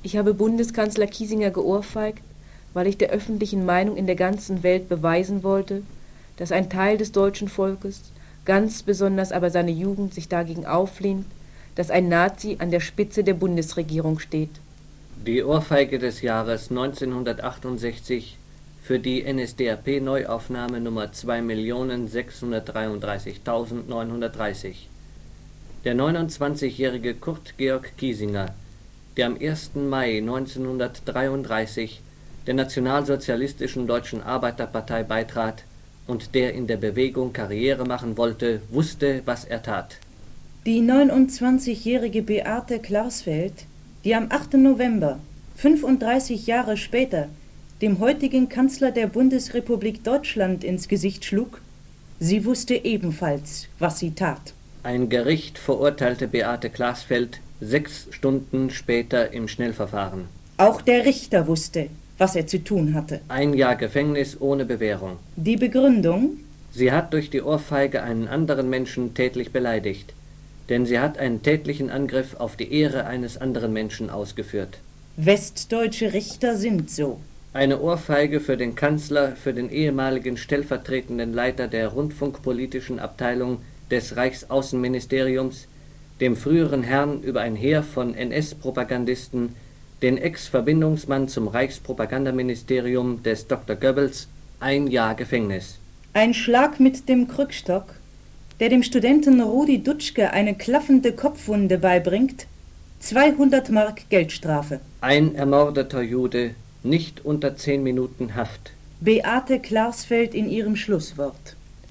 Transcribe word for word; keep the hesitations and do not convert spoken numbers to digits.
Ich habe Bundeskanzler Kiesinger geohrfeigt, weil ich der öffentlichen Meinung in der ganzen Welt beweisen wollte, dass ein Teil des deutschen Volkes, ganz besonders aber seine Jugend, sich dagegen auflehnt, dass ein Nazi an der Spitze der Bundesregierung steht. Die Ohrfeige des Jahres neunzehnhundertachtundsechzig für die N S D A P-Neuaufnahme Nummer zwei Millionen sechshundertdreiunddreißigtausendneunhundertdreißig. Der neunundzwanzigjährige Kurt Georg Kiesinger, der am ersten Mai neunzehnhundertdreiunddreißig der Nationalsozialistischen Deutschen Arbeiterpartei beitrat und der in der Bewegung Karriere machen wollte, wusste, was er tat. Die neunundzwanzigjährige Beate Klarsfeld, die am achten November, fünfunddreißig Jahre später, dem heutigen Kanzler der Bundesrepublik Deutschland ins Gesicht schlug, sie wusste ebenfalls, was sie tat. Ein Gericht verurteilte Beate Klarsfeld sechs Stunden später im Schnellverfahren. Auch der Richter wusste, was er zu tun hatte. Ein Jahr Gefängnis ohne Bewährung. Die Begründung? Sie hat durch die Ohrfeige einen anderen Menschen tätlich beleidigt, denn sie hat einen tätlichen Angriff auf die Ehre eines anderen Menschen ausgeführt. Westdeutsche Richter sind so. Eine Ohrfeige für den Kanzler, für den ehemaligen stellvertretenden Leiter der rundfunkpolitischen Abteilung des Reichsaußenministeriums, dem früheren Herrn über ein Heer von N S-Propagandisten, den Ex-Verbindungsmann zum Reichspropagandaministerium des Doktor Goebbels, ein Jahr Gefängnis. Ein Schlag mit dem Krückstock, der dem Studenten Rudi Dutschke eine klaffende Kopfwunde beibringt, zweihundert Mark Geldstrafe. Ein ermordeter Jude, nicht unter zehn Minuten Haft. Beate Klarsfeld in ihrem Schlusswort.